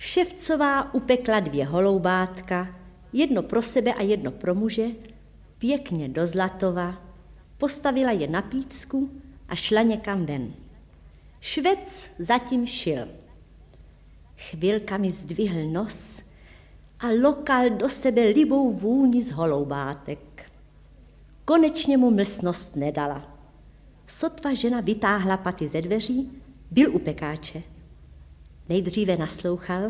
Ševcová upekla 2 holoubátka, jedno pro sebe a jedno pro muže, pěkně do Zlatova, postavila je na pícku a šla někam ven. Švec zatím šil. Chvilkami zdvihl nos a lokal do sebe libou vůni z holoubátek. Konečně mu mlsnost nedala. Sotva žena vytáhla paty ze dveří, byl u pekáče. Nejdříve naslouchal,